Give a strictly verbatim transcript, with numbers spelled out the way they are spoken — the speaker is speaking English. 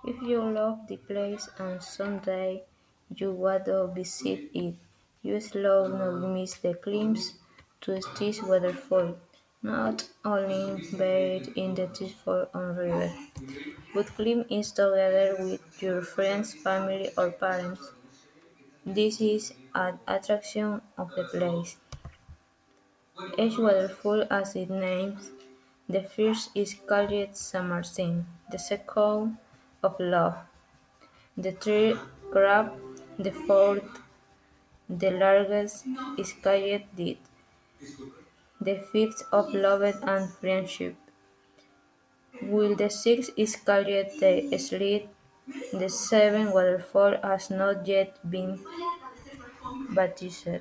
If you love the place and someday you want to visit it, you slow not miss the glimpse to this waterfall, not only buried in the peaceful on river, but climb it together with your friends, family, or parents. This is an attraction of the place. Each waterfall, as it names, the first is called San Martin, the second of Love, the third Crab, the fourth, the largest, is called Death, the fifth of Love and Friendship, while the sixth is called the Slit. The seventh waterfall has not yet been baptized.